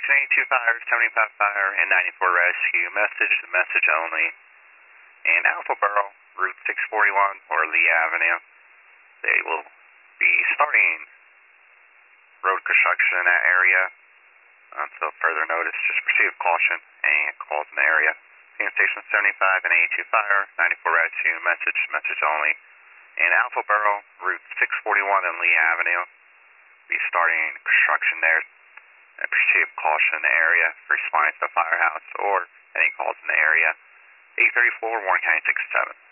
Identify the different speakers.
Speaker 1: Station 82 fire, 75 fire, and 94 rescue. Message only. And Alphaboro, Route 641 or Lee Avenue. They will be starting road construction in that area. Until further notice, just proceed with caution and calls in the area. Station 75 and 82 fire, 94 rescue, message only. And Alphaboro, Route 641 and Lee Avenue. Be starting construction there. And proceed with caution in the area. Responding to the firehouse or any calls in the area. 834, Warren County 67.